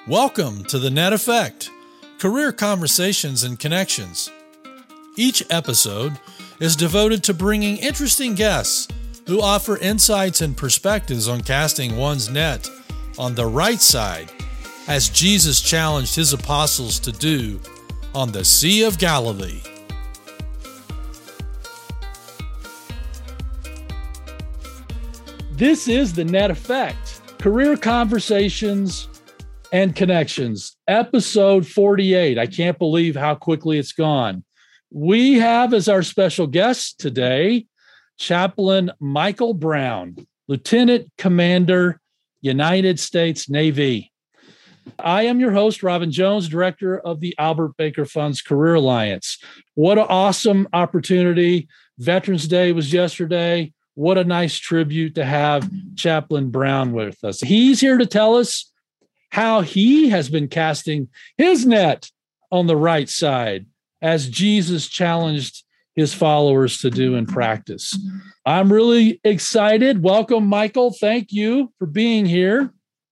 Welcome to the Net Effect, Career Conversations and Connections. Each episode is devoted to bringing interesting guests who offer insights and perspectives on casting one's net on the right side, as Jesus challenged his apostles to do on the Sea of Galilee. This is the Net Effect, Career Conversations and Connections, episode 48. I can't believe how quickly it's gone. We have as our special guest today, Chaplain Michael Brown, Lieutenant Commander, United States Navy. I am your host, Robin Jones, Director of the Albert Baker Fund's Career Alliance. What an awesome opportunity. Veterans Day was yesterday. What a nice tribute to have Chaplain Brown with us. He's here to tell us how he has been casting his net on the right side, as Jesus challenged his followers to do in practice. I'm really excited. Welcome, Michael. Thank you for being here.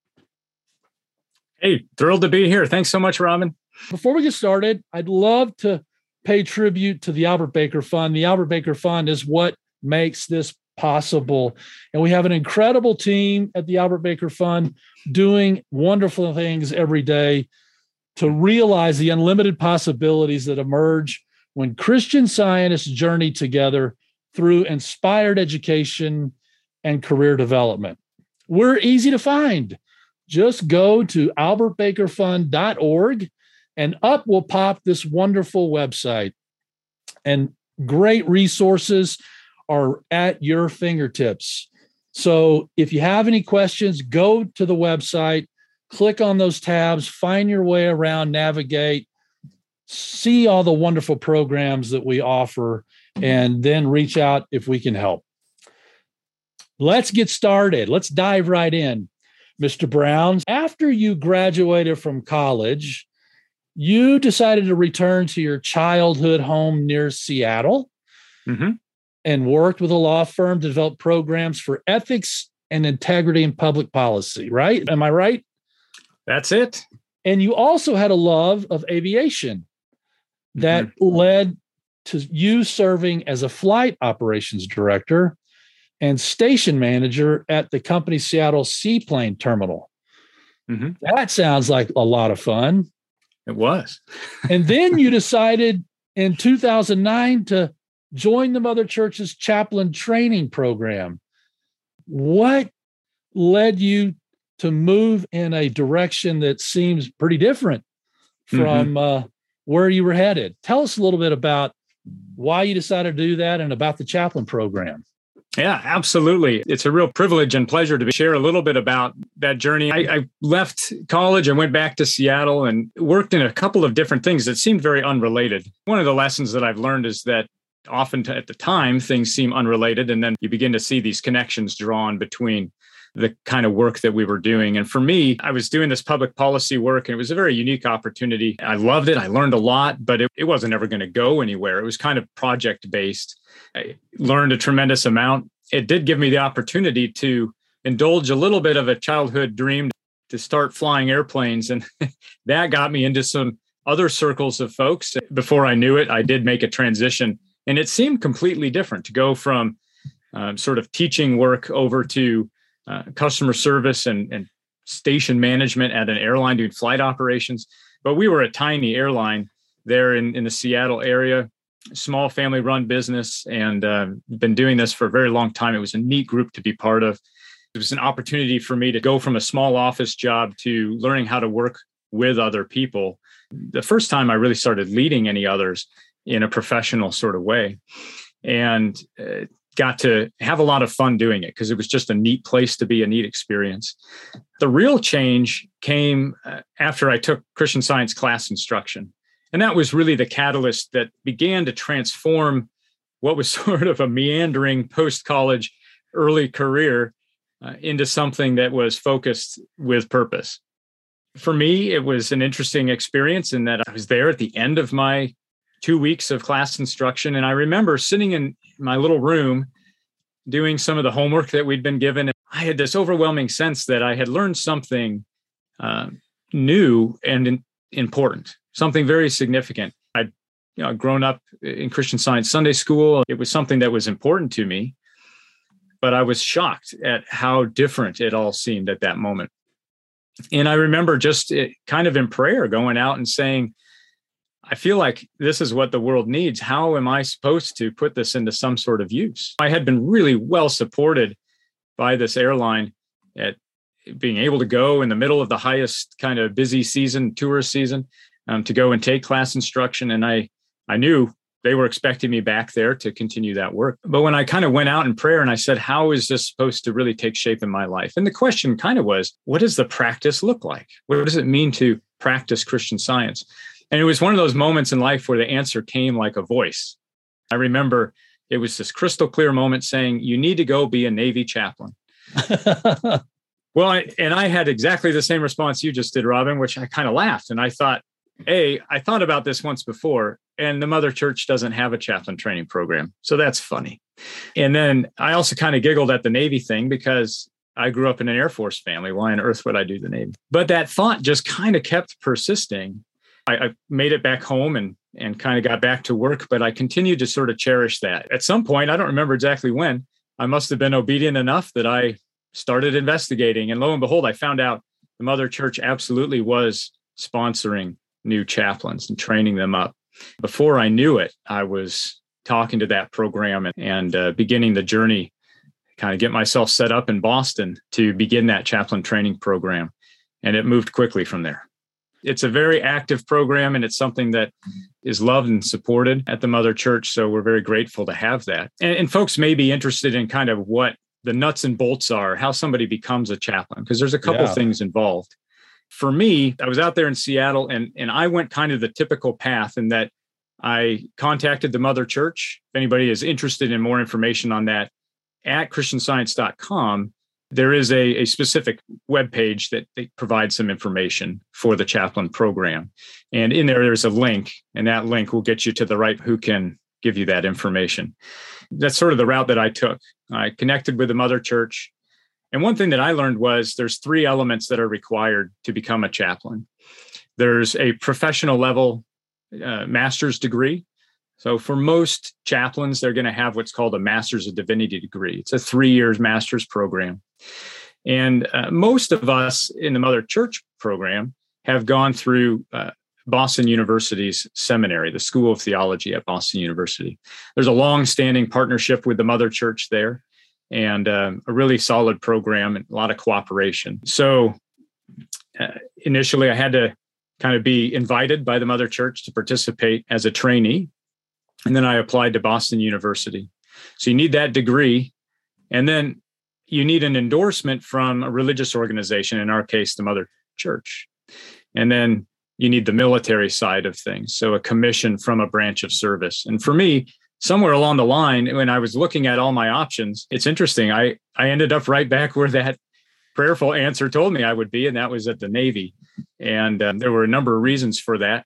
Hey, thrilled to be here. Thanks so much, Robin. Before we get started, I'd love to pay tribute to the Albert Baker Fund. The Albert Baker Fund is what makes this possible. And we have an incredible team at the Albert Baker Fund doing wonderful things every day to realize the unlimited possibilities that emerge when Christian scientists journey together through inspired education and career development. We're easy to find. Just go to albertbakerfund.org and up will pop this wonderful website. And great resources are at your fingertips. So if you have any questions, go to the website, click on those tabs, find your way around, navigate, see all the wonderful programs that we offer, and then reach out if we can help. Let's get started. Let's dive right in. Mr. Brown, after you graduated from college, you decided to return to your childhood home near Seattle. Mm-hmm. And worked with a law firm to develop programs for ethics and integrity in public policy, right? Am I right? That's it. And you also had a love of aviation that led to you serving as a flight operations director and station manager at the company's Seattle Seaplane Terminal. Mm-hmm. That sounds like a lot of fun. It was. And then you decided in 2009 to join the Mother Church's chaplain training program. What led you to move in a direction that seems pretty different from where you were headed? Tell us a little bit about why you decided to do that and about the chaplain program. Yeah, absolutely. It's a real privilege and pleasure to share a little bit about that journey. I left college and went back to Seattle and worked in a couple of different things that seemed very unrelated. One of the lessons that I've learned is that often at the time, things seem unrelated, and then you begin to see these connections drawn between the kind of work that we were doing. And for me, I was doing this public policy work, and it was a very unique opportunity. I loved it. I learned a lot, but it wasn't ever going to go anywhere. It was kind of project-based. I learned a tremendous amount. It did give me the opportunity to indulge a little bit of a childhood dream to start flying airplanes, and that got me into some other circles of folks. Before I knew it, I did make a transition. And it seemed completely different to go from sort of teaching work over to customer service and station management at an airline doing flight operations. But we were a tiny airline there in the Seattle area, small family-run business, and been doing this for a very long time. It was a neat group to be part of. It was an opportunity for me to go from a small office job to learning how to work with other people. The first time I really started leading any others in a professional sort of way, and got to have a lot of fun doing it because it was just a neat place to be, a neat experience. The real change came after I took Christian Science class instruction. And that was really the catalyst that began to transform what was sort of a meandering post-college early career into something that was focused with purpose. For me, it was an interesting experience in that I was there at the end of my 2 weeks of class instruction. And I remember sitting in my little room doing some of the homework that we'd been given. I had this overwhelming sense that I had learned something new and important, something very significant. I'd grown up in Christian Science Sunday school. It was something that was important to me, but I was shocked at how different it all seemed at that moment. And I remember just kind of in prayer going out and saying, I feel like this is what the world needs. How am I supposed to put this into some sort of use? I had been really well supported by this airline at being able to go in the middle of the highest kind of busy season, tourist season, to go and take class instruction. And I knew they were expecting me back there to continue that work. But when I kind of went out in prayer and I said, how is this supposed to really take shape in my life? And the question kind of was, what does the practice look like? What does it mean to practice Christian Science? And it was one of those moments in life where the answer came like a voice. I remember it was this crystal clear moment saying, you need to go be a Navy chaplain. Well, I had exactly the same response you just did, Robin, which I kind of laughed. And I thought, I thought about this once before, and the Mother Church doesn't have a chaplain training program. So that's funny. And then I also kind of giggled at the Navy thing because I grew up in an Air Force family. Why on earth would I do the Navy? But that thought just kind of kept persisting. I made it back home and kind of got back to work, but I continued to sort of cherish that. At some point, I don't remember exactly when, I must have been obedient enough that I started investigating. And lo and behold, I found out the Mother Church absolutely was sponsoring new chaplains and training them up. Before I knew it, I was talking to that program and beginning the journey, kind of get myself set up in Boston to begin that chaplain training program. And it moved quickly from there. It's a very active program, and it's something that is loved and supported at the Mother Church. So we're very grateful to have that. And folks may be interested in kind of what the nuts and bolts are, how somebody becomes a chaplain, because there's a couple things involved. For me, I was out there in Seattle, and I went kind of the typical path in that I contacted the Mother Church. If anybody is interested in more information on that, at christianscience.com, there is a specific webpage that they provide some information for the chaplain program. And in there's a link, and that link will get you to the right who can give you that information. That's sort of the route that I took. I connected with the Mother Church. And one thing that I learned was there's 3 elements that are required to become a chaplain. There's a professional level master's degree. So for most chaplains, they're going to have what's called a Master's of Divinity degree. It's a 3-year master's program. And most of us in the Mother Church program have gone through Boston University's seminary, the School of Theology at Boston University. There's a long-standing partnership with the Mother Church there, and a really solid program and a lot of cooperation. So initially, I had to kind of be invited by the Mother Church to participate as a trainee. And then I applied to Boston University. So you need that degree. And then you need an endorsement from a religious organization, in our case, the Mother Church. And then you need the military side of things. So a commission from a branch of service. And for me, somewhere along the line, when I was looking at all my options, it's interesting. I ended up right back where that prayerful answer told me I would be, and that was at the Navy. And there were a number of reasons for that.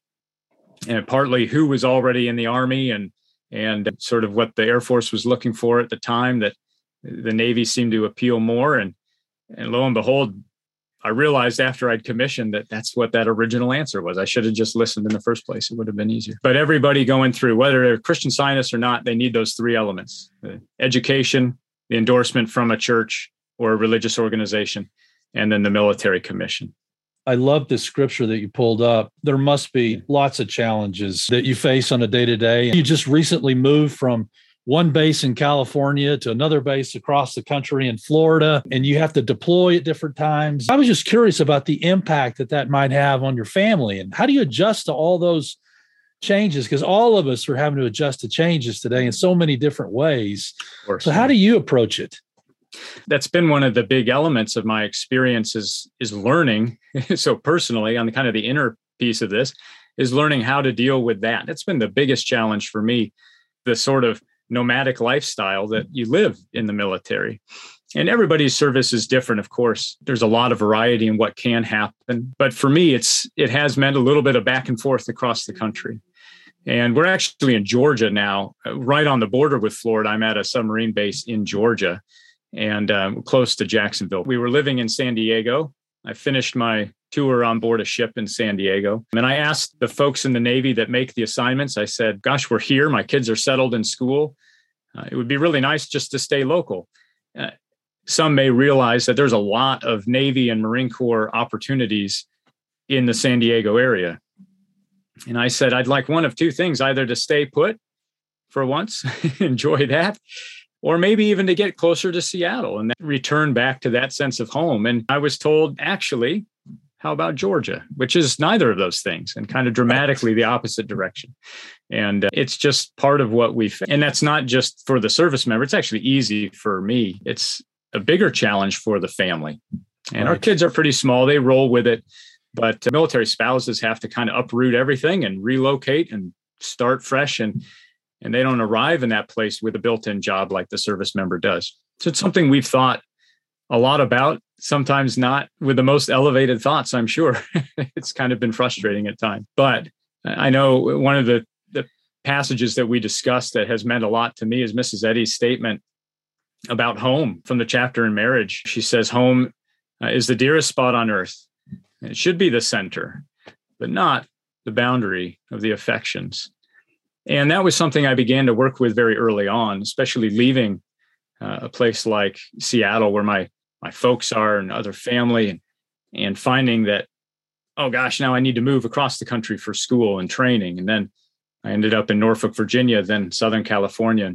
And partly who was already in the Army and sort of what the Air Force was looking for at the time, that the Navy seemed to appeal more. And lo and behold, I realized after I'd commissioned that that's what that original answer was. I should have just listened in the first place. It would have been easier. But everybody going through, whether they're Christian Scientists or not, they need those 3 elements: the education, the endorsement from a church or a religious organization, and then the military commission. I love this scripture that you pulled up. There must be lots of challenges that you face on a day-to-day. You just recently moved from one base in California to another base across the country in Florida, and you have to deploy at different times. I was just curious about the impact that might have on your family, and how do you adjust to all those changes? Because all of us are having to adjust to changes today in so many different ways. So how do you approach it? That's been one of the big elements of my experience is learning. So personally, on the kind of the inner piece of this, is learning how to deal with that. That's been the biggest challenge for me, the sort of nomadic lifestyle that you live in the military. And everybody's service is different, of course. There's a lot of variety in what can happen. But for me, it has meant a little bit of back and forth across the country. And we're actually in Georgia now, right on the border with Florida. I'm at a submarine base in Georgia, and close to Jacksonville. We were living in San Diego I finished my tour on board a ship in San Diego. And I asked the folks in the Navy that make the assignments, I said, gosh, we're here. My kids are settled in school. It would be really nice just to stay local. Some may realize that there's a lot of Navy and Marine Corps opportunities in the San Diego area. And I said, I'd like one of two things, either to stay put for once, enjoy that, or maybe even to get closer to Seattle and then return back to that sense of home. And I was told, actually, how about Georgia, which is neither of those things and kind of dramatically the opposite direction. And it's just part of what and that's not just for the service member. It's actually easy for me. It's a bigger challenge for the family. And our kids are pretty small. They roll with it. But military spouses have to kind of uproot everything and relocate and start fresh. And they don't arrive in that place with a built-in job like the service member does. So it's something we've thought a lot about, sometimes not with the most elevated thoughts, I'm sure. It's kind of been frustrating at times. But I know one of the passages that we discussed that has meant a lot to me is Mrs. Eddy's statement about home from the chapter in marriage. She says, home is the dearest spot on earth. It should be the center, but not the boundary of the affections. And that was something I began to work with very early on, especially leaving a place like Seattle where my folks are and other family, and finding that, oh gosh, now I need to move across the country for school and training. And then I ended up in Norfolk, Virginia, then Southern California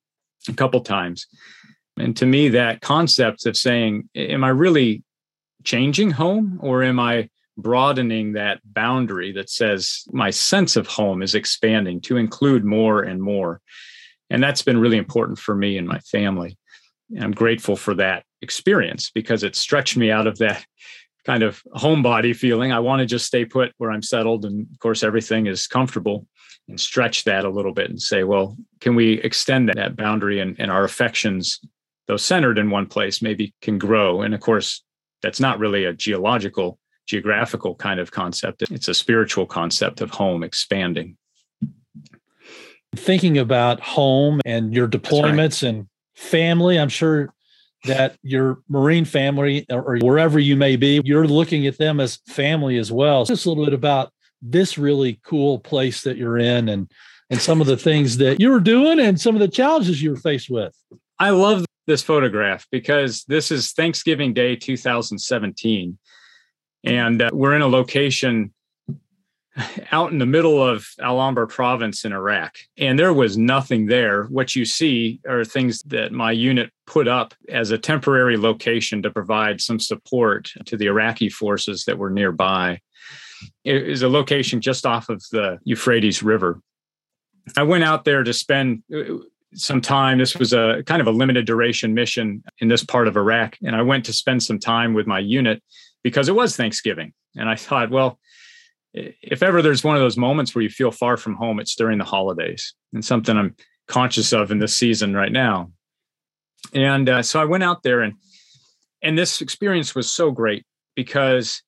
a couple times. And to me, that concept of saying, am I really changing home, or am I broadening that boundary that says my sense of home is expanding to include more and more? And that's been really important for me and my family. And I'm grateful for that experience because it stretched me out of that kind of homebody feeling. I want to just stay put where I'm settled. And of course, everything is comfortable, and stretch that a little bit and say, well, can we extend that boundary and our affections, though centered in one place, maybe can grow? And of course, that's not really a geographical kind of concept. It's a spiritual concept of home expanding. Thinking about home and your deployments and family, I'm sure that your Marine family or wherever you may be, you're looking at them as family as well. Just a little bit about this really cool place that you're in and some of the things that you were doing and some of the challenges you were faced with. I love this photograph because this is Thanksgiving Day 2017. And we're in a location out in the middle of Al-Anbar province in Iraq. And there was nothing there. What you see are things that my unit put up as a temporary location to provide some support to the Iraqi forces that were nearby. It is a location just off of the Euphrates River. I went out there to spend some time. This was a kind of a limited duration mission in this part of Iraq. And I went to spend some time with my unit because it was Thanksgiving. And I thought, well, if ever there's one of those moments where you feel far from home, it's during the holidays, and something I'm conscious of in this season right now. And so I went out there, and this experience was so great because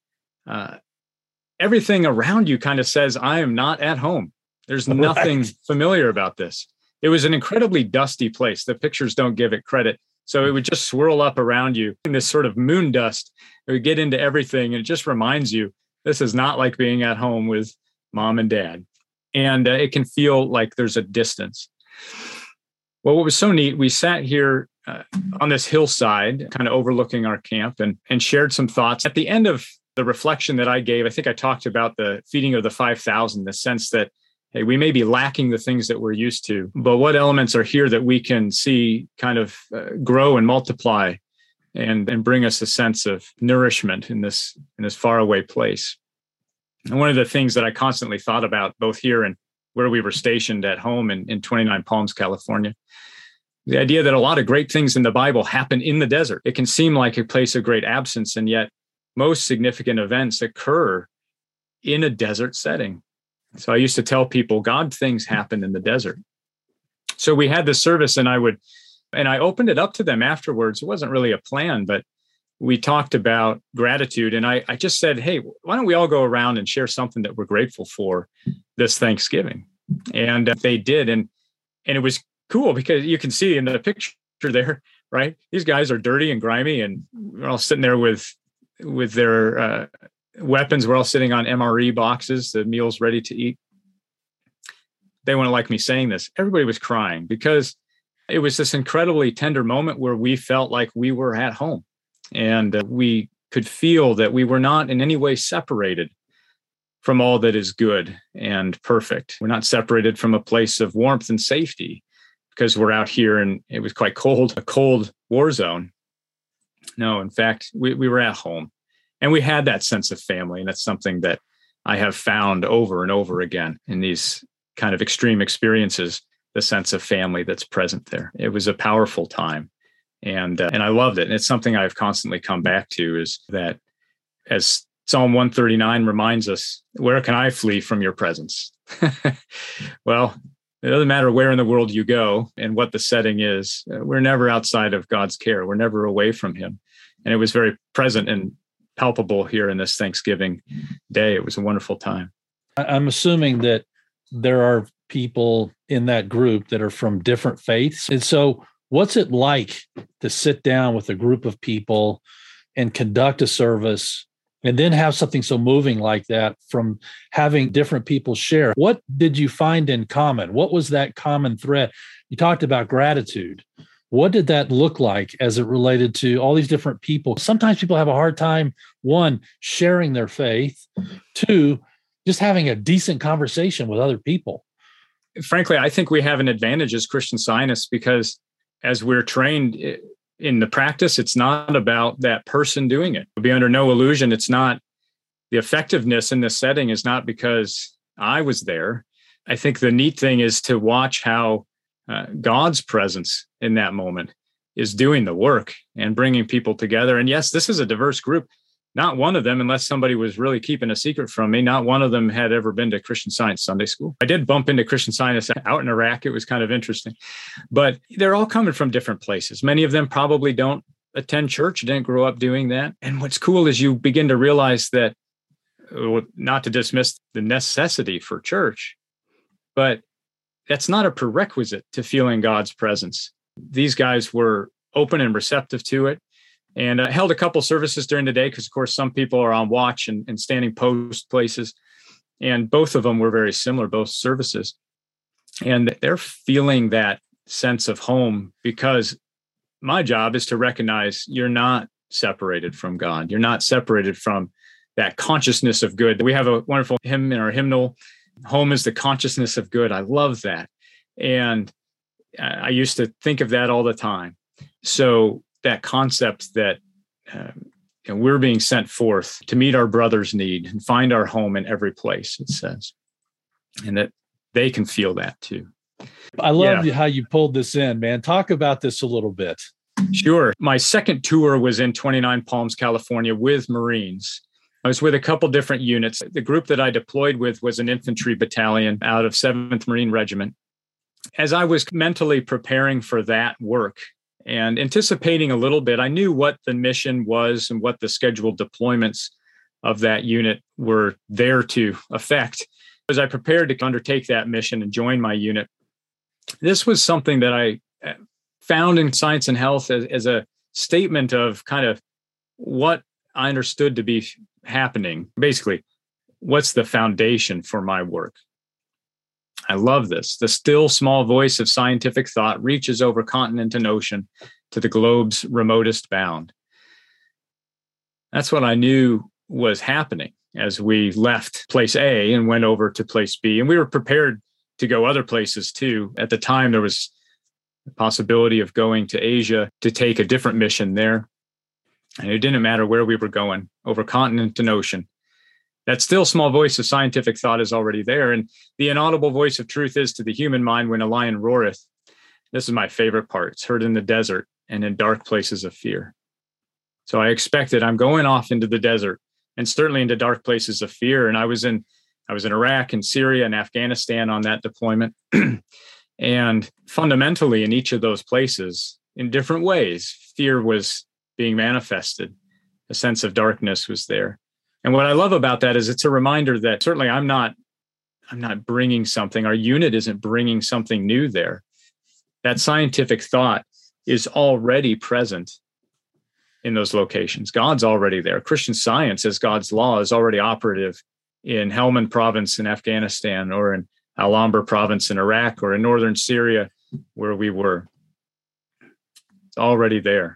everything around you kind of says, I am not at home. There's nothing familiar about this. It was an incredibly dusty place. The pictures don't give it credit. So it would just swirl up around you in this sort of moon dust. It would get into everything. And it just reminds you, this is not like being at home with mom and dad. And it can feel like there's a distance. Well, what was so neat, we sat here on this hillside, kind of overlooking our camp and shared some thoughts. At the end of the reflection that I gave, I think I talked about the feeding of the 5,000, the sense that, hey, we may be lacking the things that we're used to, but what elements are here that we can see kind of grow and multiply and bring us a sense of nourishment in this faraway place. And one of the things that I constantly thought about, both here and where we were stationed at home in 29 Palms, California, the idea that a lot of great things in the Bible happen in the desert. It can seem like a place of great absence, and yet most significant events occur in a desert setting. So I used to tell people, God things happen in the desert. So we had this service, and I opened it up to them afterwards. It wasn't really a plan, but we talked about gratitude. And I just said, hey, why don't we all go around and share something that we're grateful for this Thanksgiving? And they did. And it was cool because you can see in the picture there, right? These guys are dirty and grimy, and we're all sitting there with with their weapons. We're all sitting on MRE boxes, the meals ready to eat. They wouldn't like me saying this. Everybody was crying because it was this incredibly tender moment where we felt like we were at home, and we could feel that we were not in any way separated from all that is good and perfect. We're not separated from a place of warmth and safety because we're out here and it was quite cold, a cold war zone. No, in fact, we were at home, and we had that sense of family. And that's something that I have found over and over again in these kind of extreme experiences, the sense of family that's present there. It was a powerful time. And I loved it. And it's something I've constantly come back to, is that, as Psalm 139 reminds us, where can I flee from your presence? Well, it doesn't matter where in the world you go and what the setting is. We're never outside of God's care. We're never away from him. And it was very present and palpable here in this Thanksgiving day. It was a wonderful time. I'm assuming that there are people in that group that are from different faiths. And so what's it like to sit down with a group of people and conduct a service and then have something so moving like that from having different people share? What did you find in common? What was that common thread? You talked about gratitude. What did that look like as it related to all these different people? Sometimes people have a hard time, one, sharing their faith, two, just having a decent conversation with other people. Frankly, I think we have an advantage as Christian Scientists because as we're trained in the practice, it's not about that person doing it. Be under no illusion. It's not, the effectiveness in this setting is not because I was there. I think the neat thing is to watch how God's presence in that moment is doing the work and bringing people together. And yes, this is a diverse group. Not one of them, unless somebody was really keeping a secret from me, not one of them had ever been to Christian Science Sunday school. I did bump into Christian Science out in Iraq. It was kind of interesting. But they're all coming from different places. Many of them probably don't attend church, didn't grow up doing that. And what's cool is you begin to realize that, not to dismiss the necessity for church, but that's not a prerequisite to feeling God's presence. These guys were open and receptive to it. And I held a couple services during the day because, of course, some people are on watch and standing post places. And both of them were very similar, both services. And they're feeling that sense of home because my job is to recognize you're not separated from God. You're not separated from that consciousness of good. We have a wonderful hymn in our hymnal, "Home is the consciousness of good." I love that. And I used to think of that all the time. So that concept that we're being sent forth to meet our brother's need and find our home in every place, it says, and that they can feel that too. I love how you pulled this in, man. Talk about this a little bit. Sure. My second tour was in 29 Palms, California with Marines. I was with a couple different units. The group that I deployed with was an infantry battalion out of 7th Marine Regiment. As I was mentally preparing for that work, and anticipating a little bit, I knew what the mission was and what the scheduled deployments of that unit were there to affect. As I prepared to undertake that mission and join my unit, this was something that I found in Science and Health as a statement of kind of what I understood to be happening. Basically, what's the foundation for my work? I love this. The still small voice of scientific thought reaches over continent and ocean to the globe's remotest bound. That's what I knew was happening as we left place A and went over to place B. And we were prepared to go other places too. At the time, there was the possibility of going to Asia to take a different mission there. And it didn't matter where we were going, over continent and ocean. That still small voice of scientific thought is already there. And the inaudible voice of truth is to the human mind when a lion roareth. This is my favorite part. It's heard in the desert and in dark places of fear. So I expected I'm going off into the desert and certainly into dark places of fear. And I was in Iraq and Syria and Afghanistan on that deployment. And fundamentally in each of those places, in different ways, fear was being manifested. A sense of darkness was there. And what I love about that is it's a reminder that certainly I'm not bringing something. Our unit isn't bringing something new there. That scientific thought is already present in those locations. God's already there. Christian Science as God's law is already operative in Helmand province in Afghanistan, or in Al-Anbar province in Iraq, or in northern Syria where we were. It's already there.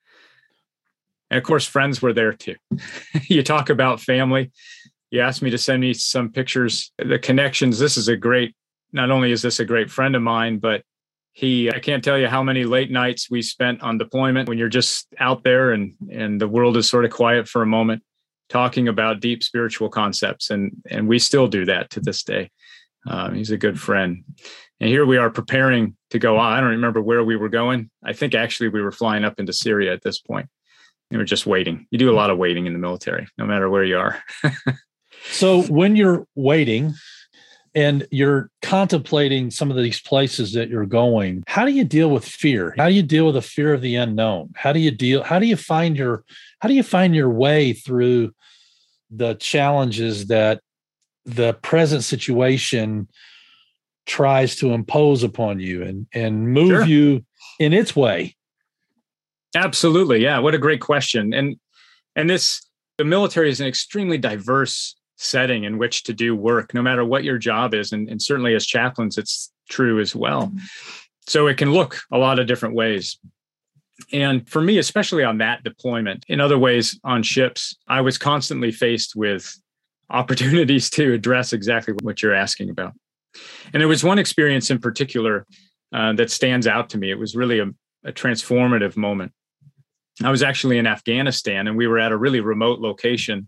And of course, friends were there too. You talk about family. You asked me to send me some pictures, the connections. Not only is this a great friend of mine, but I can't tell you how many late nights we spent on deployment when you're just out there and the world is sort of quiet for a moment, talking about deep spiritual concepts. And we still do that to this day. He's a good friend. And here we are preparing to go on. I don't remember where we were going. I think actually we were flying up into Syria at this point. We were just waiting. You do a lot of waiting in the military, no matter where you are. So when you're waiting and you're contemplating some of these places that you're going, how do you deal with fear? How do you deal with the fear of the unknown? How do you find your way through the challenges that the present situation tries to impose upon you and move you in its way? Absolutely. Yeah. What a great question. And the military is an extremely diverse setting in which to do work, no matter what your job is. And certainly as chaplains, it's true as well. So it can look a lot of different ways. And for me, especially on that deployment, in other ways on ships, I was constantly faced with opportunities to address exactly what you're asking about. And there was one experience in particular that stands out to me. It was really a transformative moment. I was actually in Afghanistan, and we were at a really remote location.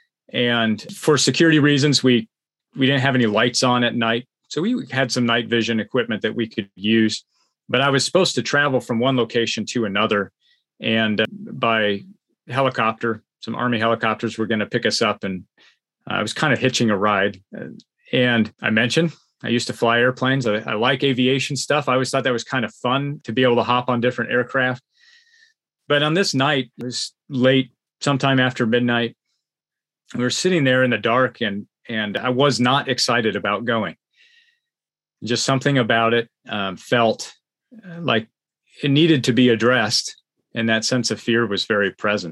And for security reasons, we didn't have any lights on at night. So we had some night vision equipment that we could use. But I was supposed to travel from one location to another. And by helicopter, some Army helicopters were going to pick us up. And I was kind of hitching a ride. And I mentioned I used to fly airplanes. I like aviation stuff. I always thought that was kind of fun to be able to hop on different aircraft. But on this night, it was late, sometime after midnight. We were sitting there in the dark, and I was not excited about going. Just something about it felt like it needed to be addressed, and that sense of fear was very present.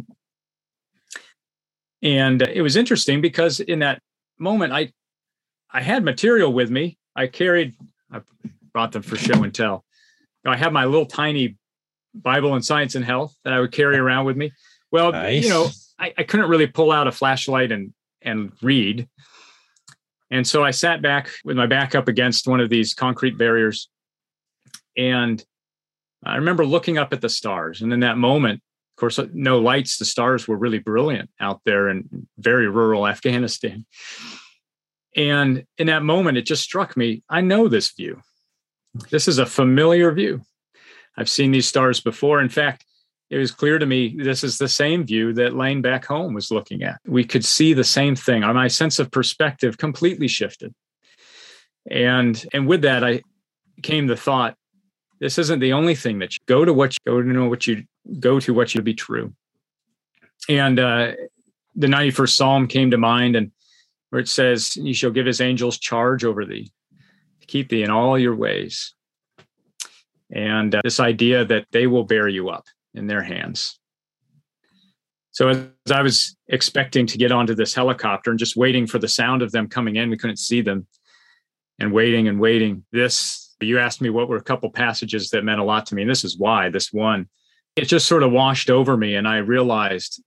And it was interesting because in that moment, I had material with me. I brought them for show and tell. I had my little tiny Bible and Science and Health that I would carry around with me. Well, nice. I couldn't really pull out a flashlight and read. And so I sat back with my back up against one of these concrete barriers. And I remember looking up at the stars. And in that moment, of course, no lights, the stars were really brilliant out there in very rural Afghanistan. And in that moment, it just struck me, I know this view. This is a familiar view. I've seen these stars before. In fact, it was clear to me this is the same view that Lane back home was looking at. We could see the same thing. My sense of perspective completely shifted. And with that, I came the thought, this isn't the only thing that you go to what you be true. And the 91st Psalm came to mind, and where it says, "He shall give his angels charge over thee, to keep thee in all your ways." And this idea that they will bear you up in their hands. So as I was expecting to get onto this helicopter and just waiting for the sound of them coming in, we couldn't see them, and waiting. You asked me what were a couple passages that meant a lot to me. And this is why, this one, it just sort of washed over me. And I realized,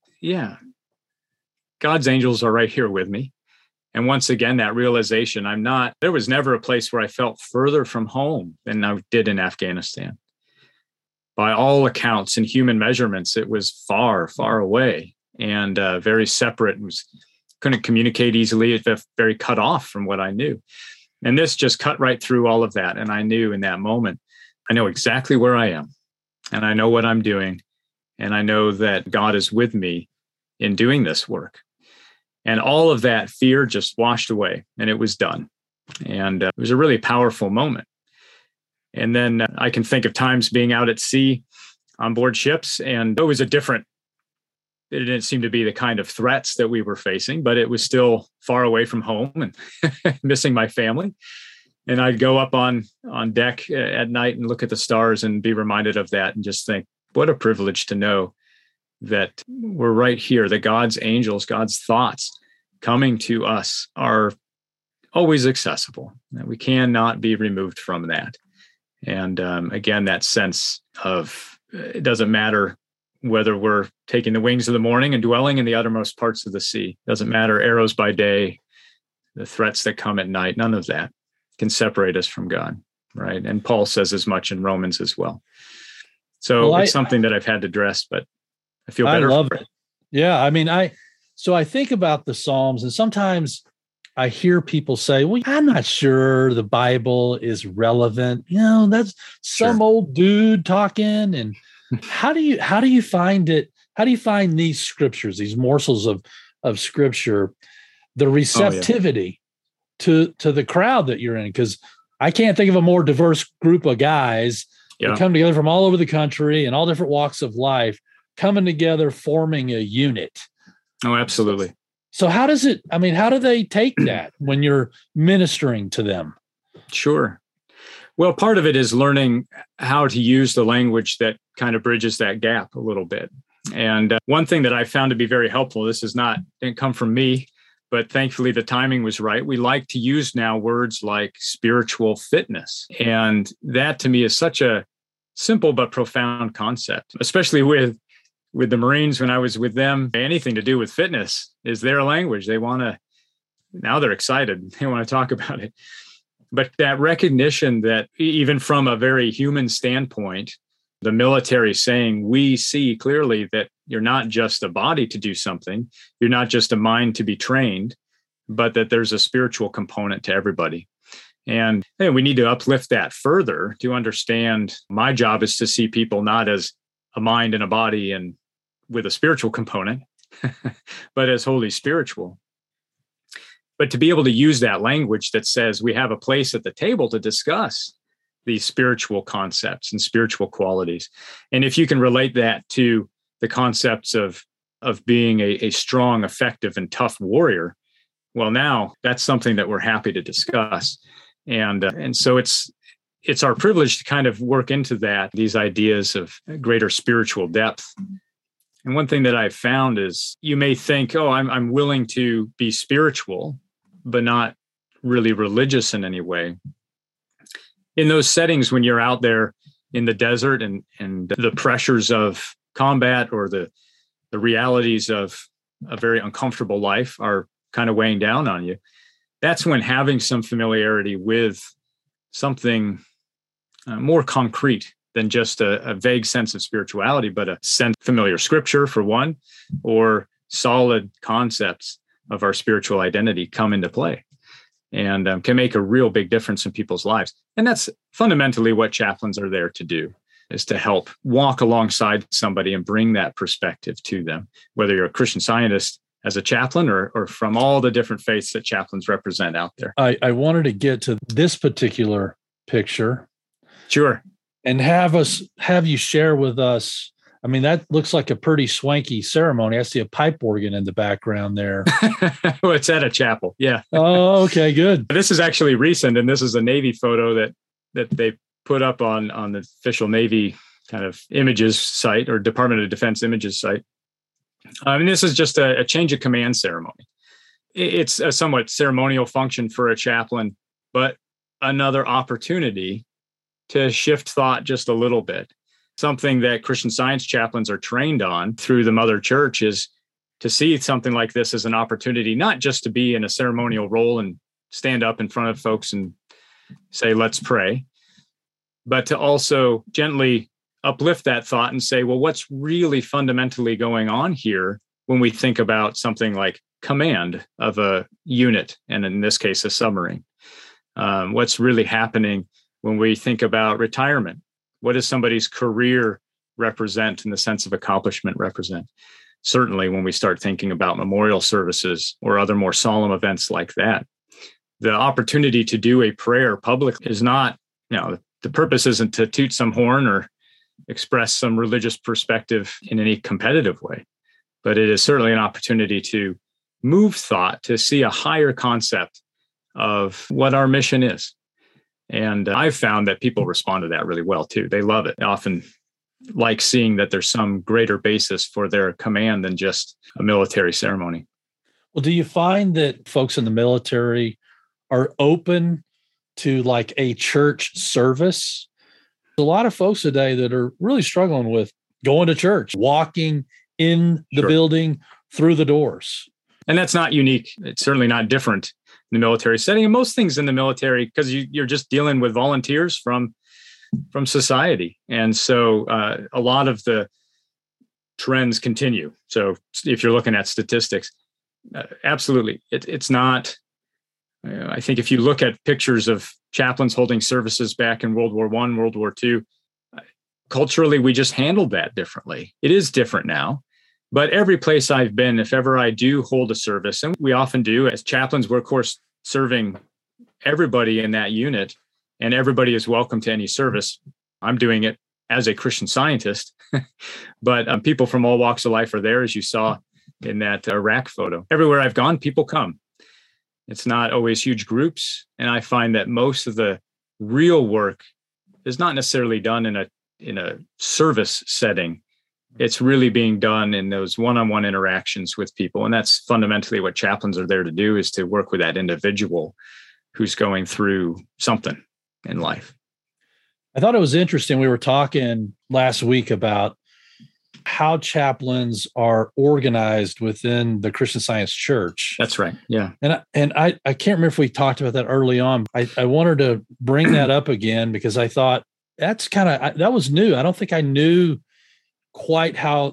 God's angels are right here with me. And once again, that realization, there was never a place where I felt further from home than I did in Afghanistan. By all accounts and human measurements, it was far, far away and very separate. Couldn't communicate easily. It felt very cut off from what I knew. And this just cut right through all of that. And I knew in that moment, I know exactly where I am, and I know what I'm doing. And I know that God is with me in doing this work. And all of that fear just washed away, and it was done. And it was a really powerful moment. And then I can think of times being out at sea on board ships, and it didn't seem to be the kind of threats that we were facing, but it was still far away from home and missing my family. And I'd go up on deck at night and look at the stars and be reminded of that and just think, what a privilege to know that we're right here, that God's angels, God's thoughts coming to us are always accessible, that we cannot be removed from that. And again, that sense of it doesn't matter whether we're taking the wings of the morning and dwelling in the uttermost parts of the sea. It doesn't matter arrows by day, the threats that come at night, none of that can separate us from God, right? And Paul says as much in Romans as well. So it's something that I've had to address, but I feel better. I love it. Yeah. I mean, I think about the Psalms, and sometimes I hear people say, well, I'm not sure the Bible is relevant. That's some old dude talking. And how do you find it? How do you find these scriptures, these morsels of scripture, the receptivity to the crowd that you're in? Because I can't think of a more diverse group of guys that come together from all over the country and all different walks of life, coming together, forming a unit. Oh, absolutely. So how do they take that when you're ministering to them? Sure. Well, part of it is learning how to use the language that kind of bridges that gap a little bit. And one thing that I found to be very helpful, didn't come from me, but thankfully the timing was right. We like to use now words like spiritual fitness. And that to me is such a simple but profound concept, especially with the Marines when I was with them. Anything to do with fitness is their language. Now they're excited. They want to talk about it. But that recognition that even from a very human standpoint, the military saying, we see clearly that you're not just a body to do something, you're not just a mind to be trained, but that there's a spiritual component to everybody. And we need to uplift that further to understand my job is to see people not as a mind and a body and with a spiritual component, but as wholly spiritual. But to be able to use that language that says we have a place at the table to discuss these spiritual concepts and spiritual qualities. And if you can relate that to the concepts of being a strong, effective, and tough warrior, well, now that's something that we're happy to discuss. And so it's our privilege to kind of work into these ideas of greater spiritual depth. And one thing that I've found is you may think, I'm willing to be spiritual, but not really religious in any way. In those settings, when you're out there in the desert and the pressures of combat or the realities of a very uncomfortable life are kind of weighing down on you, that's when having some familiarity with something more concrete than just a vague sense of spirituality, but a sense of familiar scripture for one, or solid concepts of our spiritual identity come into play and can make a real big difference in people's lives. And that's fundamentally what chaplains are there to do, is to help walk alongside somebody and bring that perspective to them, whether you're a Christian Scientist as a chaplain or from all the different faiths that chaplains represent out there. I wanted to get to this particular picture. Sure. And have you share with us. I mean, that looks like a pretty swanky ceremony. I see a pipe organ in the background there. Well, it's at a chapel. Yeah. Oh, okay, good. This is actually recent, and this is a Navy photo that they put up on the official Navy kind of images site or Department of Defense images site. And this is just a change of command ceremony. It's a somewhat ceremonial function for a chaplain, but another opportunity to shift thought just a little bit. Something that Christian Science chaplains are trained on through the Mother Church is to see something like this as an opportunity, not just to be in a ceremonial role and stand up in front of folks and say, let's pray, but to also gently uplift that thought and say, well, what's really fundamentally going on here when we think about something like command of a unit, and in this case, a submarine? What's really happening when we think about retirement? What does somebody's career represent in the sense of accomplishment represent? Certainly when we start thinking about memorial services or other more solemn events like that, the opportunity to do a prayer publicly is not, the purpose isn't to toot some horn or express some religious perspective in any competitive way, but it is certainly an opportunity to move thought, to see a higher concept of what our mission is. And I've found that people respond to that really well too. They love it. Often like seeing that there's some greater basis for their command than just a military ceremony. Well, do you find that folks in the military are open to like a church service? A lot of folks today that are really struggling with going to church, walking in the building through the doors. And that's not unique. It's certainly not different in the military setting. And most things in the military, because you're just dealing with volunteers from society. And so a lot of the trends continue. So if you're looking at statistics, absolutely. It's not, I think if you look at pictures of chaplains holding services back in World War I, World War II, culturally, we just handled that differently. It is different now. But every place I've been, if ever I do hold a service, and we often do as chaplains, we're of course serving everybody in that unit, and everybody is welcome to any service. I'm doing it as a Christian Scientist, but people from all walks of life are there, as you saw in that Iraq photo. Everywhere I've gone, people come. It's not always huge groups, and I find that most of the real work is not necessarily done in a service setting. It's really being done in those one-on-one interactions with people. And that's fundamentally what chaplains are there to do, is to work with that individual who's going through something in life. I thought it was interesting. We were talking last week about how chaplains are organized within the Christian Science Church. That's right. Yeah. And I can't remember if we talked about that early on. I wanted to bring that up again because I thought that was new. I don't think I knew quite how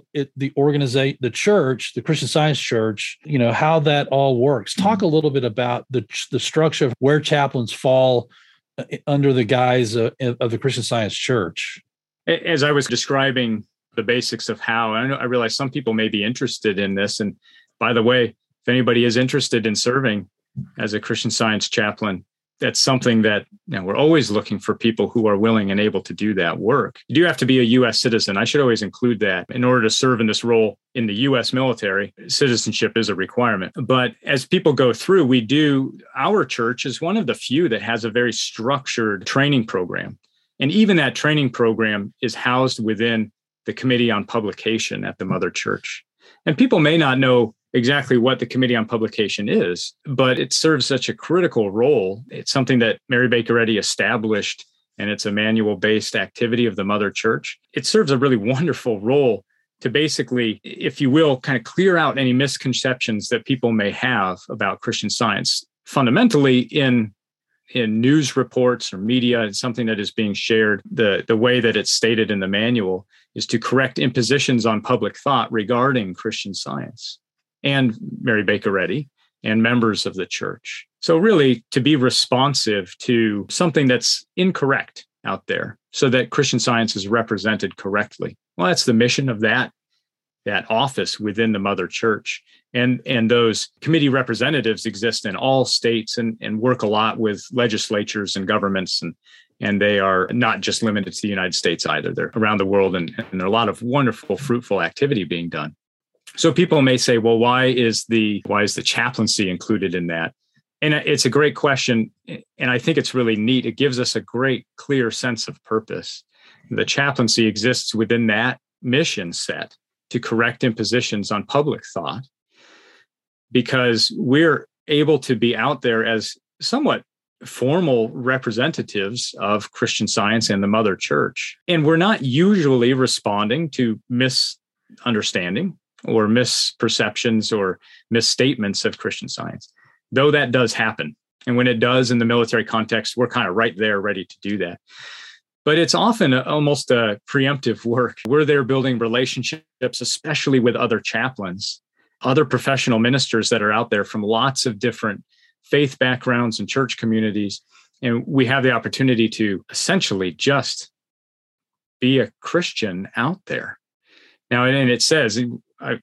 the church, the Christian Science Church, how that all works. Talk a little bit about the structure of where chaplains fall under the guise of the Christian Science Church. As I was describing the basics of how, I realize some people may be interested in this. And by the way, if anybody is interested in serving as a Christian Science chaplain, that's something that we're always looking for people who are willing and able to do that work. You do have to be a U.S. citizen. I should always include that. In order to serve in this role in the U.S. military, citizenship is a requirement. But as people go through, our church is one of the few that has a very structured training program. And even that training program is housed within the Committee on Publication at the Mother Church. And people may not know exactly what the Committee on Publication is, but it serves such a critical role. It's something that Mary Baker Eddy established, and it's a manual-based activity of the Mother Church. It serves a really wonderful role to basically, if you will, kind of clear out any misconceptions that people may have about Christian Science. Fundamentally, in news reports or media, it's something that is being shared. The way that it's stated in the manual is to correct impositions on public thought regarding Christian Science and Mary Baker Eddy and members of the church. So really to be responsive to something that's incorrect out there so that Christian Science is represented correctly. Well, that's the mission of that office within the Mother Church. And those committee representatives exist in all states and work a lot with legislatures and governments. And they are not just limited to the United States either. They're around the world, and there are a lot of wonderful, fruitful activity being done. So people may say, well, why is the chaplaincy included in that? And it's a great question. And I think it's really neat. It gives us a great, clear sense of purpose. The chaplaincy exists within that mission set to correct impositions on public thought, because we're able to be out there as somewhat formal representatives of Christian Science and the Mother Church. And we're not usually responding to misunderstanding or misperceptions or misstatements of Christian Science, though that does happen. And when it does in the military context, we're kind of right there ready to do that. But it's often almost a preemptive work. We're there building relationships, especially with other chaplains, other professional ministers that are out there from lots of different faith backgrounds and church communities. And we have the opportunity to essentially just be a Christian out there. Now, and it says, I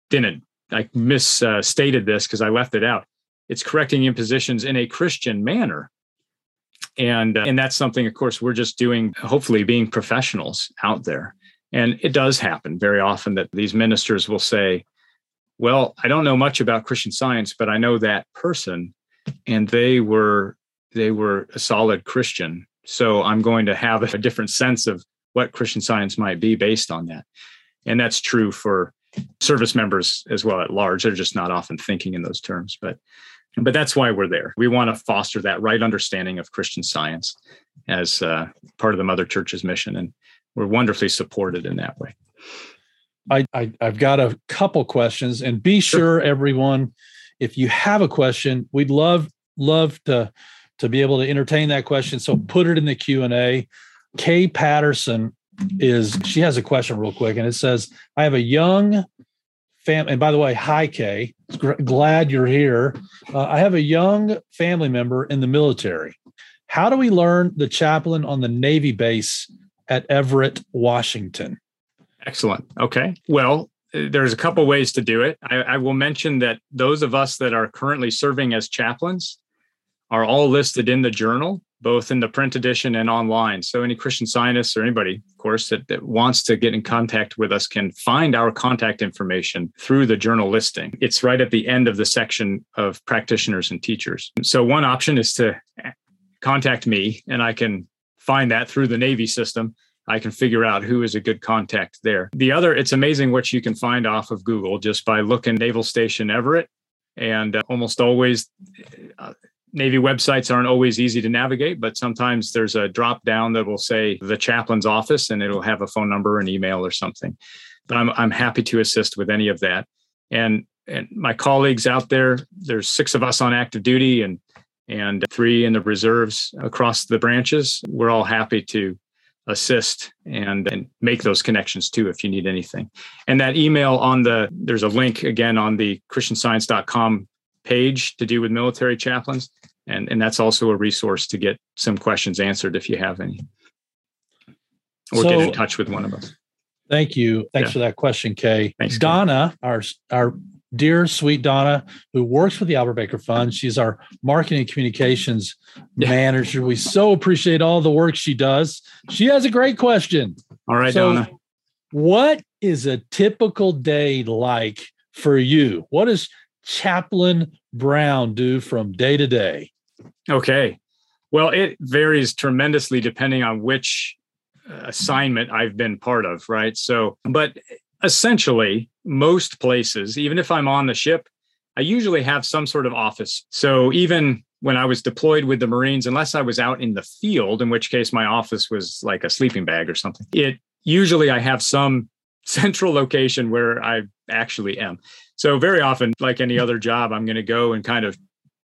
misstated this because I left it out. It's correcting impositions in a Christian manner. And that's something, of course, we're just doing, hopefully being professionals out there. And it does happen very often that these ministers will say, well, I don't know much about Christian Science, but I know that person, and they were a solid Christian. So I'm going to have a different sense of what Christian Science might be based on that. And that's true for service members as well at large. They're just not often thinking in those terms, but that's why we're there. We want to foster that right understanding of Christian Science as part of the Mother Church's mission, and we're wonderfully supported in that way. I've got a couple questions, and be sure everyone, if you have a question, we'd love to be able to entertain that question. So put it in the Q&A. Kay Patterson she has a question real quick, and it says, I have a young family. And by the way, hi, Kay. Glad you're here. I have a young family member in the military. How do we learn the chaplain on the Navy base at Everett, Washington? Excellent. Okay. Well, there's a couple ways to do it. I will mention that those of us that are currently serving as chaplains are all listed in the journal, both in the print edition and online. So any Christian Scientists or anybody, of course, that wants to get in contact with us can find our contact information through the journal listing. It's right at the end of the section of practitioners and teachers. So one option is to contact me, and I can find that through the Navy system. I can figure out who is a good contact there. The other, it's amazing what you can find off of Google just by looking Naval Station Everett. And almost always, Navy websites aren't always easy to navigate, but sometimes there's a drop down that will say the chaplain's office, and it'll have a phone number, an email, or something. But I'm happy to assist with any of that. And my colleagues out there, there's 6 of us on active duty and 3 in the reserves across the branches. We're all happy to assist and make those connections too if you need anything. And that email there's a link again on the christianscience.com page to do with military chaplains. And that's also a resource to get some questions answered if you have any. Or get in touch with one of us. Thank you. Thanks for that question, Kay. Thanks, Donna, our dear, sweet Donna, who works for the Albert Baker Fund. She's our marketing and communications manager. We so appreciate all the work she does. She has a great question. All right, Donna. What is a typical day like for you? What does Chaplain Brown do from day to day? Okay. Well, it varies tremendously depending on which assignment I've been part of, right? So, but essentially, most places, even if I'm on the ship, I usually have some sort of office. So even when I was deployed with the Marines, unless I was out in the field, in which case my office was like a sleeping bag or something, usually I have some central location where I actually am. So very often, like any other job, I'm going to go and kind of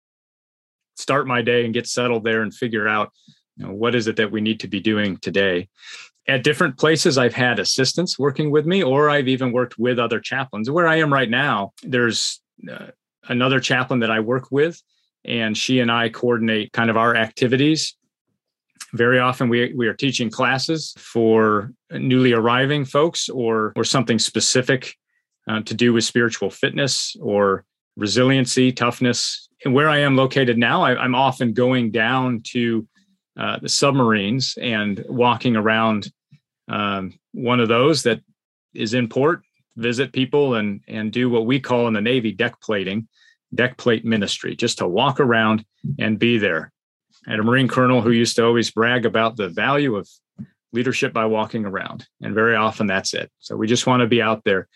start my day and get settled there and figure out, what is it that we need to be doing today. At different places, I've had assistants working with me, or I've even worked with other chaplains. Where I am right now, there's another chaplain that I work with, and she and I coordinate kind of our activities. Very often we are teaching classes for newly arriving folks or something specific to do with spiritual fitness or resiliency, toughness. And where I am located now, I'm often going down to the submarines and walking around one of those that is in port, visit people and do what we call in the Navy deck plate ministry, just to walk around and be there. I had a Marine colonel who used to always brag about the value of leadership by walking around. And very often that's it. So we just want to be out there.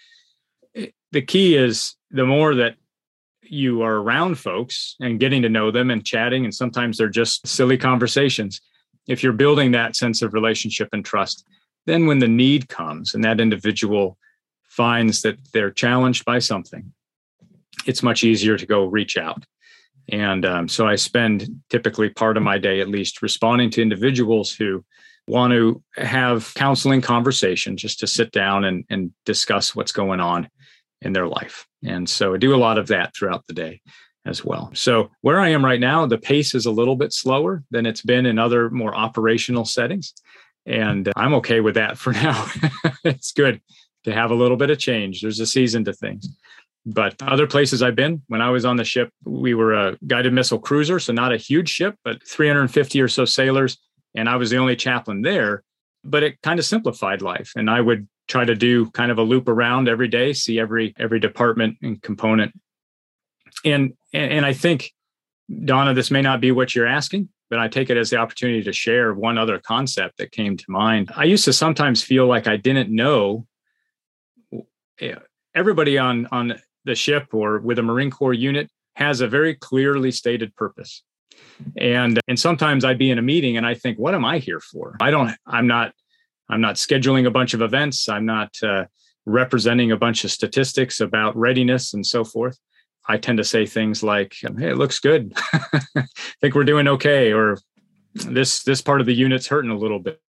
The key is the more that you are around folks and getting to know them and chatting, and sometimes they're just silly conversations. If you're building that sense of relationship and trust, then when the need comes and that individual finds that they're challenged by something, it's much easier to go reach out. And so I spend typically part of my day at least responding to individuals who want to have counseling conversation, just to sit down and discuss what's going on in their life. And so I do a lot of that throughout the day as well. So where I am right now, the pace is a little bit slower than it's been in other more operational settings. And I'm okay with that for now. It's good to have a little bit of change. There's a season to things. But other places I've been, when I was on the ship, we were a guided missile cruiser, so not a huge ship, but 350 or so sailors. And I was the only chaplain there, but it kind of simplified life. And I would try to do kind of a loop around every day, see every department and component. And I think Donna, this may not be what you're asking, but I take it as the opportunity to share one other concept that came to mind. I used to sometimes feel like I didn't know everybody on the ship or with a Marine Corps unit has a very clearly stated purpose. And sometimes I'd be in a meeting and I think, what am I here for? I'm not scheduling a bunch of events. I'm not representing a bunch of statistics about readiness and so forth. I tend to say things like, hey, it looks good. I think we're doing okay. Or this part of the unit's hurting a little bit.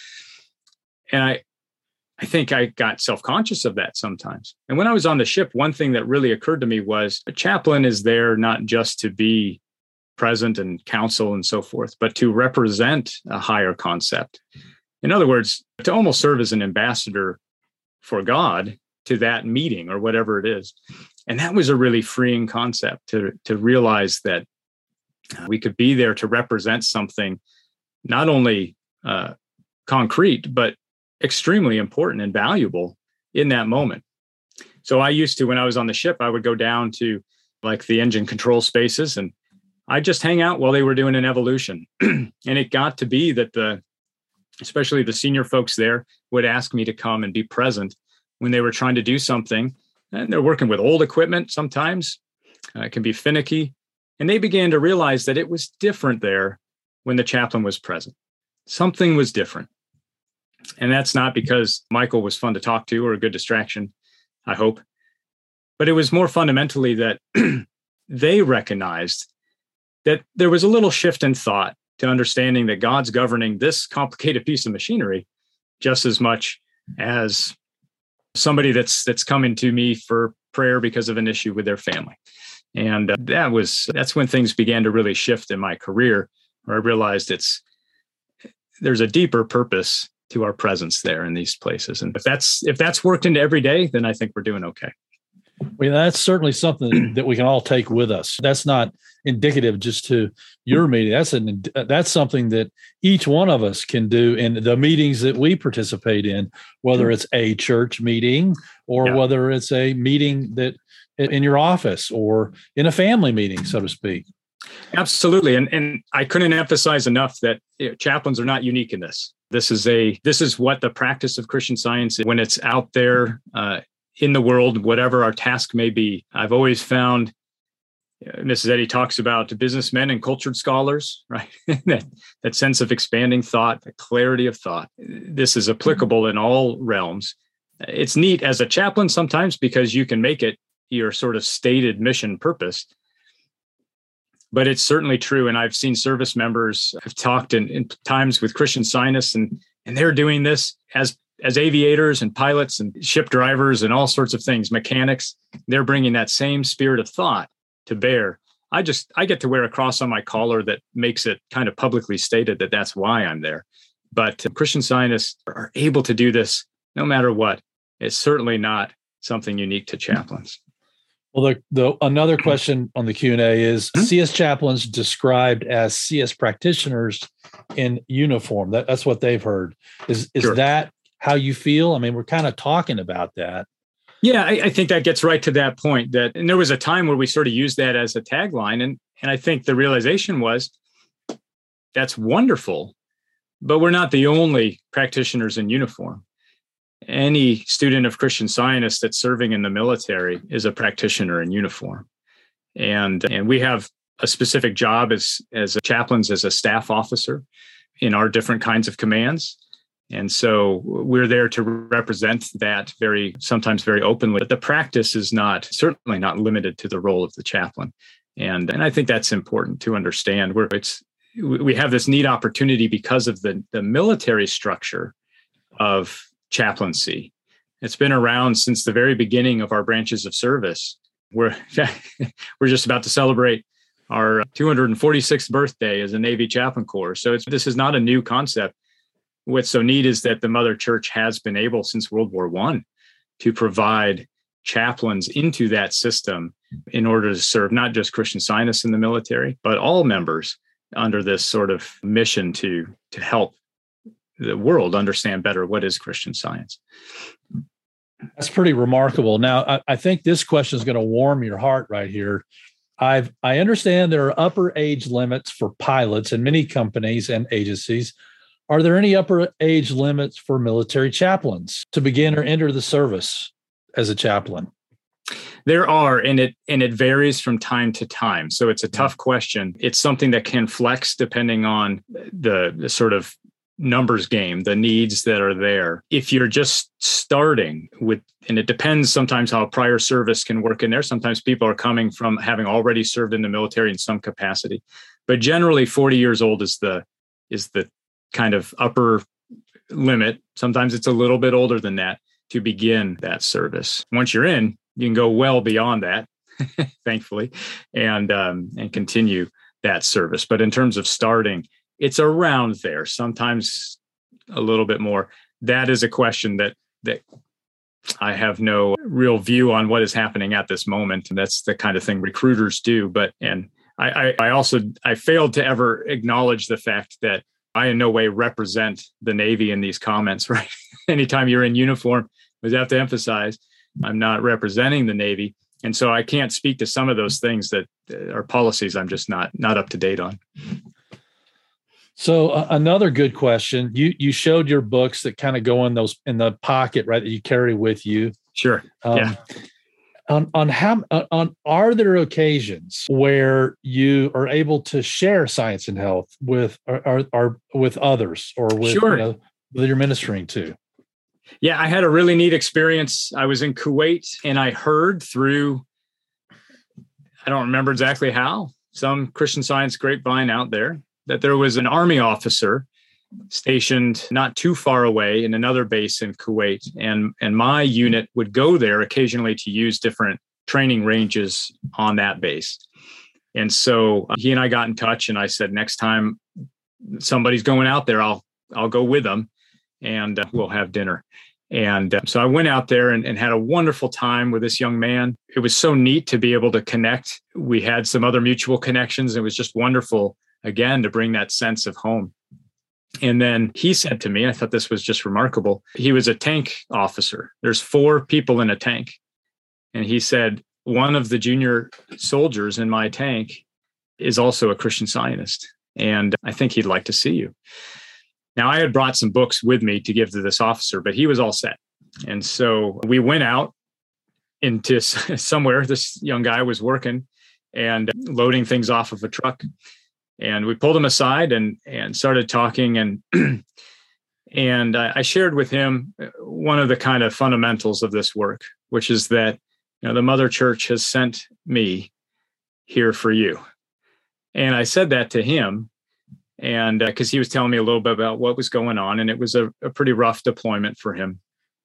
And I think I got self-conscious of that sometimes. And when I was on the ship, one thing that really occurred to me was a chaplain is there not just to be present and counsel and so forth, but to represent a higher concept. In other words, to almost serve as an ambassador for God to that meeting or whatever it is. And that was a really freeing concept to realize that we could be there to represent something not only concrete, but extremely important and valuable in that moment. So I used to, when I was on the ship, I would go down to like the engine control spaces and I'd just hang out while they were doing an evolution. And it got to be that especially the senior folks there would ask me to come and be present when they were trying to do something. And they're working with old equipment sometimes. It can be finicky. And they began to realize that it was different there when the chaplain was present. Something was different. And that's not because Michael was fun to talk to or a good distraction, I hope. But it was more fundamentally that they recognized that there was a little shift in thought to understanding that God's governing this complicated piece of machinery just as much as somebody that's coming to me for prayer because of an issue with their family. And that's when things began to really shift in my career, where I realized there's a deeper purpose to our presence there in these places. And if that's worked into every day, then I think we're doing okay. Well, that's certainly something that we can all take with us. That's not indicative just to your meeting. That's something that each one of us can do in the meetings that we participate in, whether it's a church meeting or whether it's a meeting that in your office or in a family meeting, so to speak. Absolutely. And I couldn't emphasize enough that chaplains are not unique in this. This is what the practice of Christian Science is when it's out there in the world, whatever our task may be. I've always found, Mrs. Eddy talks about businessmen and cultured scholars, right? that sense of expanding thought, the clarity of thought. This is applicable in all realms. It's neat as a chaplain sometimes because you can make it your sort of stated mission purpose. But it's certainly true. And I've seen service members, I've talked in times with Christian Scientists, and they're doing this as aviators and pilots and ship drivers and all sorts of things, mechanics. They're bringing that same spirit of thought to bear. I get to wear a cross on my collar that makes it kind of publicly stated that that's why I'm there. But Christian Scientists are able to do this no matter what. It's certainly not something unique to chaplains. Well, another question on the Q&A is CS chaplains described as CS practitioners in uniform. That's what they've heard. Is sure. That how you feel? I mean, we're kind of talking about that. Yeah, I think that gets right to that point. And there was a time where we sort of used that as a tagline. And I think the realization was that's wonderful, but we're not the only practitioners in uniform. Any student of Christian Scientists that's serving in the military is a practitioner in uniform. And we have a specific job as chaplains, as a staff officer in our different kinds of commands. And so we're there to represent that sometimes very openly. But the practice is certainly not limited to the role of the chaplain. And I think that's important to understand. We have this neat opportunity because of the military structure of chaplaincy. It's been around since the very beginning of our branches of service. We're just about to celebrate our 246th birthday as a Navy Chaplain Corps. So this is not a new concept. What's so neat is that the Mother Church has been able since World War I to provide chaplains into that system in order to serve not just Christian Scientists in the military, but all members under this sort of mission to help the world understand better what is Christian Science. That's pretty remarkable. Now, I think this question is going to warm your heart right here. I understand there are upper age limits for pilots in many companies and agencies. Are there any upper age limits for military chaplains to begin or enter the service as a chaplain? There are, and it varies from time to time. So it's a tough question. It's something that can flex depending on the sort of numbers game, the needs that are there. If you're just starting with, and it depends sometimes how prior service can work in there. Sometimes people are coming from having already served in the military in some capacity, but generally 40 years old is the kind of upper limit. Sometimes it's a little bit older than that to begin that service. Once you're in, you can go well beyond that, thankfully, and continue that service. But in terms of starting, it's around there, sometimes a little bit more. That is a question that I have no real view on what is happening at this moment. And that's the kind of thing recruiters do. I failed to ever acknowledge the fact that I in no way represent the Navy in these comments, right? Anytime you're in uniform, I have to emphasize, I'm not representing the Navy. And so I can't speak to some of those things that are policies I'm just not up to date on. So another good question. You showed your books that kind of go in the pocket, right, that you carry with you. Sure. Yeah. Are there occasions where you are able to share science and health with with others or with Sure. That you're ministering to? Yeah, I had a really neat experience. I was in Kuwait and I heard through, I don't remember exactly how, some Christian Science grapevine out there, that there was an Army officer stationed not too far away in another base in Kuwait. And my unit would go there occasionally to use different training ranges on that base. And so he and I got in touch and I said, next time somebody's going out there, I'll go with them and we'll have dinner. And so I went out there and had a wonderful time with this young man. It was so neat to be able to connect. We had some other mutual connections. It was just wonderful, again, to bring that sense of home. And then he said to me, I thought this was just remarkable. He was a tank officer. There's 4 people in a tank. And he said, one of the junior soldiers in my tank is also a Christian Scientist. And I think he'd like to see you. Now, I had brought some books with me to give to this officer, but he was all set. And so we went out into somewhere. This young guy was working and loading things off of a truck. And we pulled him aside and started talking. And I shared with him one of the kind of fundamentals of this work, which is that the Mother Church has sent me here for you. And I said that to him. And because he was telling me a little bit about what was going on, and it was a pretty rough deployment for him.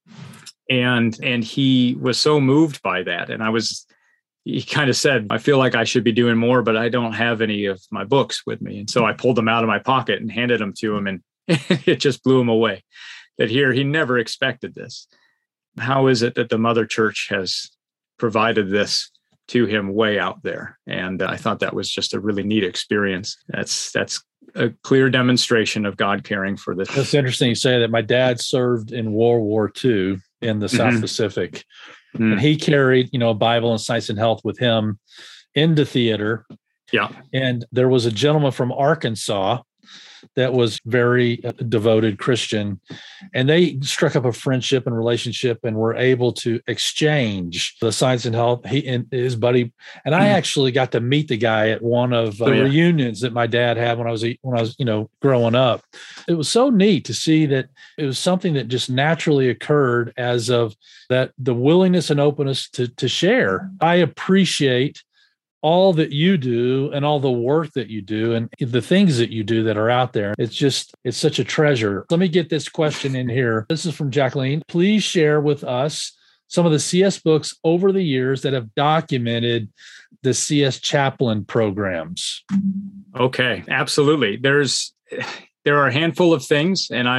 And he was so moved by that. And he kind of said, I feel like I should be doing more, but I don't have any of my books with me. And so I pulled them out of my pocket and handed them to him, and it just blew him away that he never expected this. How is it that the Mother Church has provided this to him way out there? And I thought that was just a really neat experience. That's a clear demonstration of God caring for this. It's interesting you say that. My dad served in World War II in the South Pacific. And he carried, a Bible and Science and Health with him into theater. Yeah. And there was a gentleman from Arkansas that was very devoted Christian. And they struck up a friendship and relationship and were able to exchange the Science and Health. He and his buddy, and I actually got to meet the guy at one of the reunions that my dad had when I was growing up. It was so neat to see that it was something that just naturally occurred as of that, the willingness and openness to share. I appreciate all that you do and all the work that you do and the things that you do that are out there. It's such a treasure. Let me get this question in here. This is from Jacqueline. Please share with us some of the CS books over the years that have documented the CS chaplain programs. Okay, absolutely. There are a handful of things, and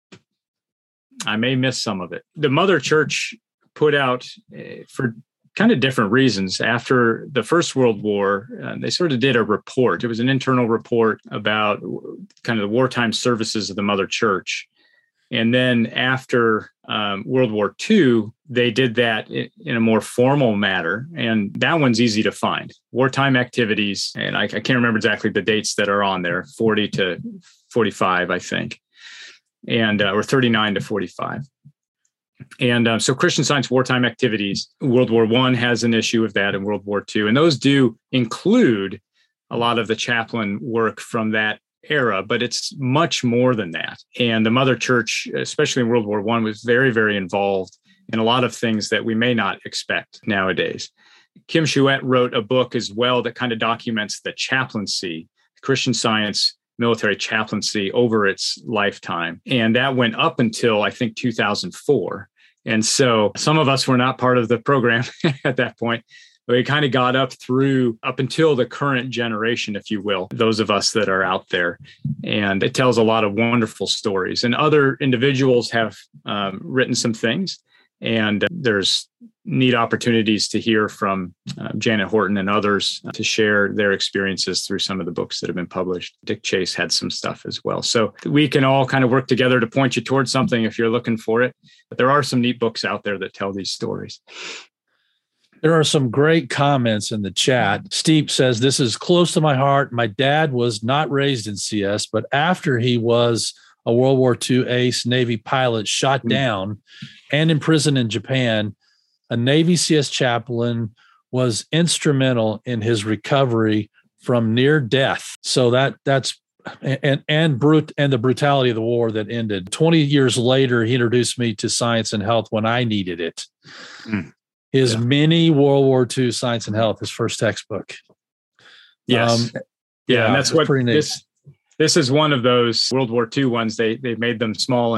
I may miss some of it. The Mother Church put out for kind of different reasons. After the First World War, they sort of did a report. It was an internal report about kind of the wartime services of the Mother Church. And then after World War II, they did that in a more formal manner. And that one's easy to find. Wartime activities, and I can't remember exactly the dates that are on there, 40 to 45, I think, and or 39 to 45. And so Christian Science wartime activities, World War I has an issue of that, and World War II. And those do include a lot of the chaplain work from that era, but it's much more than that. And the Mother Church, especially in World War I, was very, very involved in a lot of things that we may not expect nowadays. Kim Chouette wrote a book as well that kind of documents the chaplaincy, Christian Science military chaplaincy over its lifetime. And that went up until, I think, 2004. And so some of us were not part of the program at that point. But we kind of got up until the current generation, if you will, those of us that are out there. And it tells a lot of wonderful stories. And other individuals have written some things. And there's neat opportunities to hear from Janet Horton and others to share their experiences through some of the books that have been published. Dick Chase had some stuff as well. So we can all kind of work together to point you towards something if you're looking for it. But there are some neat books out there that tell these stories. There are some great comments in the chat. Steve says, this is close to my heart. My dad was not raised in CS, but after he was a World War II ace Navy pilot shot down and imprisoned in Japan, a Navy CS chaplain was instrumental in his recovery from near death. So that's and the brutality of the war that ended. 20 years later, he introduced me to Science and Health when I needed it. His mini World War II Science and Health, his first textbook. Yes. And that's what this is one of those World War II ones. They made them small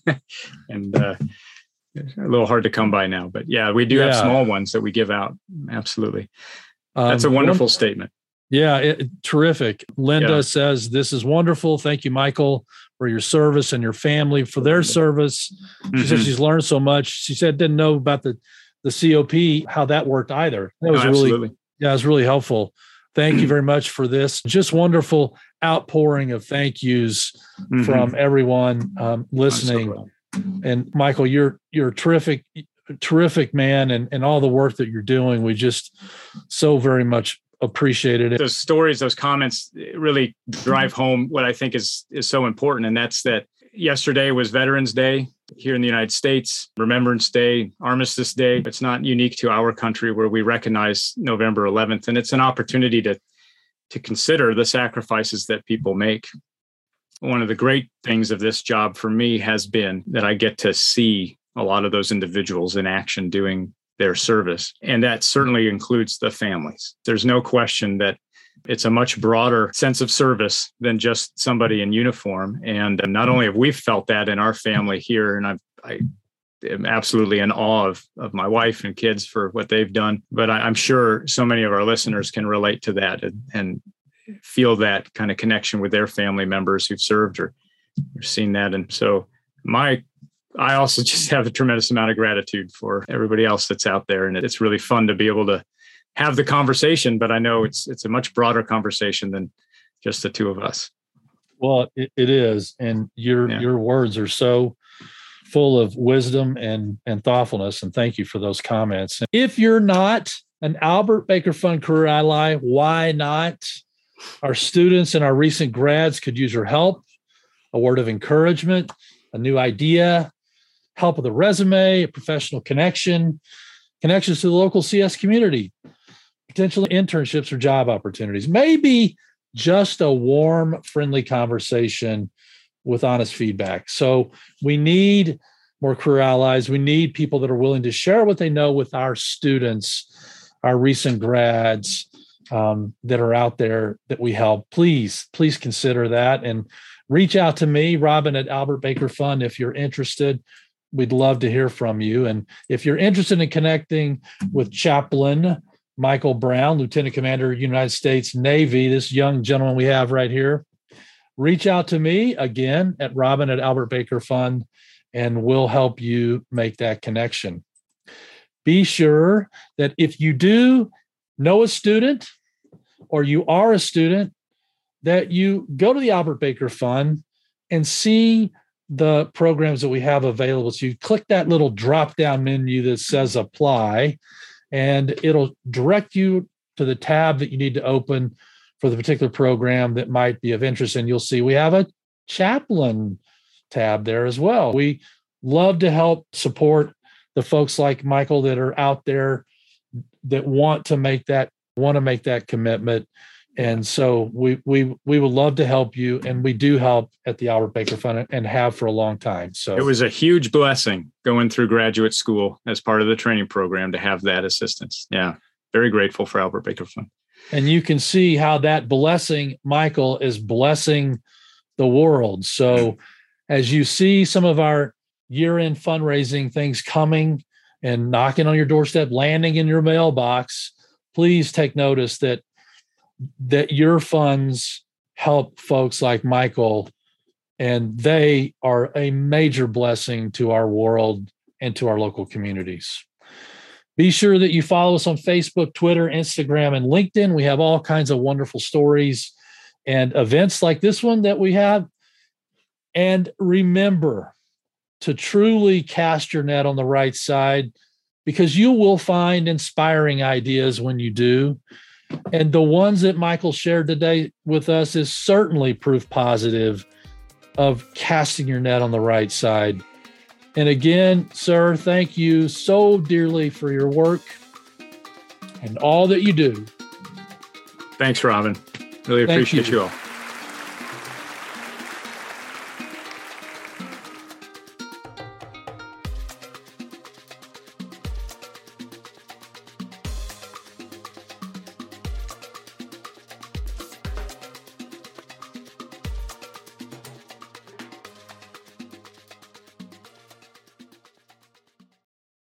and a little hard to come by now. But yeah, we do have small ones that we give out. Absolutely. That's a wonderful statement. Yeah, terrific. Linda says, this is wonderful. Thank you, Michael, for your service and your family for their service. She said she's learned so much. She said didn't know about the COP, how that worked either. That was it was really helpful. Thank you very much for this. Just wonderful outpouring of thank yous from everyone listening. And Michael, you're a terrific man, and all the work that you're doing. We just so very much appreciated it. Those stories, those comments really drive home what I think is so important. And that's that yesterday was Veterans Day here in the United States, Remembrance Day, Armistice Day. It's not unique to our country where we recognize November 11th. And it's an opportunity to consider the sacrifices that people make. One of the great things of this job for me has been that I get to see a lot of those individuals in action doing their service. And that certainly includes the families. There's no question that it's a much broader sense of service than just somebody in uniform. And not only have we felt that in our family here, and I am absolutely in awe of my wife and kids for what they've done, but I'm sure so many of our listeners can relate to that and feel that kind of connection with their family members who've served or seen that. And so I also just have a tremendous amount of gratitude for everybody else that's out there. And it's really fun to be able to have the conversation, but I know it's a much broader conversation than just the two of us. Well, it is. And your words are so full of wisdom and thoughtfulness. And thank you for those comments. If you're not an Albert Baker Fund Career Ally, why not? Our students and our recent grads could use your help, a word of encouragement, a new idea, help with a resume, a professional connections to the local CS community, potential internships or job opportunities, maybe just a warm, friendly conversation with honest feedback. So we need more career allies. We need people that are willing to share what they know with our students, our recent grads that are out there that we help. Please consider that and reach out to me, Robin at Albert Baker Fund, if you're interested. We'd love to hear from you. And if you're interested in connecting with Chaplain Michael Brown, Lieutenant Commander, United States Navy, this young gentleman we have right here, reach out to me again at Robin at Albert Baker Fund, and we'll help you make that connection. Be sure that if you do know a student or you are a student, that you go to the Albert Baker Fund and see the programs that we have available. So you click that little drop-down menu that says apply, and it'll direct you to the tab that you need to open for the particular program that might be of interest. And you'll see we have a chaplain tab there as well. We love to help support the folks like Michael that are out there that want to make that commitment. And so we would love to help you, and we do help at the Albert Baker Fund and have for a long time. So it was a huge blessing going through graduate school as part of the training program to have that assistance. Yeah, very grateful for Albert Baker Fund. And you can see how that blessing, Michael, is blessing the world. So as you see some of our year-end fundraising things coming and knocking on your doorstep, landing in your mailbox, please take notice that your funds help folks like Michael, and they are a major blessing to our world and to our local communities. Be sure that you follow us on Facebook, Twitter, Instagram, and LinkedIn. We have all kinds of wonderful stories and events like this one that we have. And remember to truly cast your net on the right side, because you will find inspiring ideas when you do. And the ones that Michael shared today with us is certainly proof positive of casting your net on the right side. And again, sir, thank you so dearly for your work and all that you do. Thanks, Robin. Really appreciate you all.